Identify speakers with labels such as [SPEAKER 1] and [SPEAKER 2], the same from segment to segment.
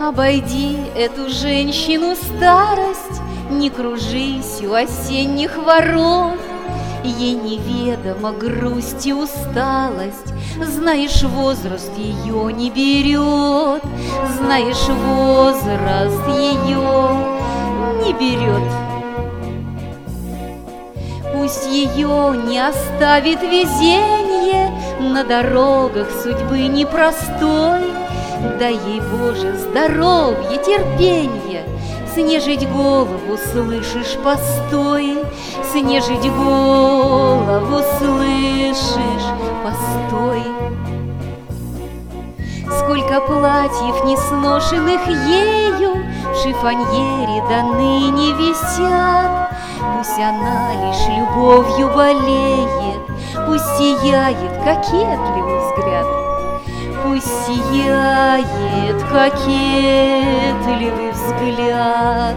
[SPEAKER 1] Обойди эту женщину старость, не кружись у осенних ворот. Ей неведома грусть и усталость, знаешь, возраст ее не берет, знаешь, возраст ее не берет. Пусть ее не оставит везенье на дорогах судьбы непростой. Дай ей, Боже, здоровье, терпенье, снежить голову, слышишь, постой, снежить голову, слышишь, постой. Сколько платьев несношенных ею в шифоньере до ныне висят. Пусть она лишь любовью болеет, пусть сияет кокетливый взгляд. Пусть сияет кокетливый взгляд.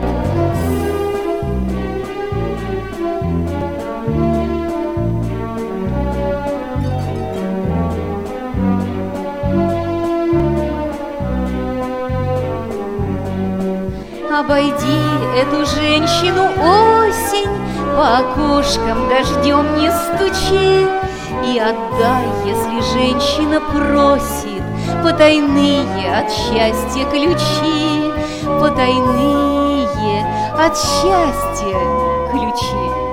[SPEAKER 1] Обойди эту женщину, осень, по окошкам дождем не стучи, и отдай, если женщина просит, потайные от счастья ключи, потайные от счастья ключи.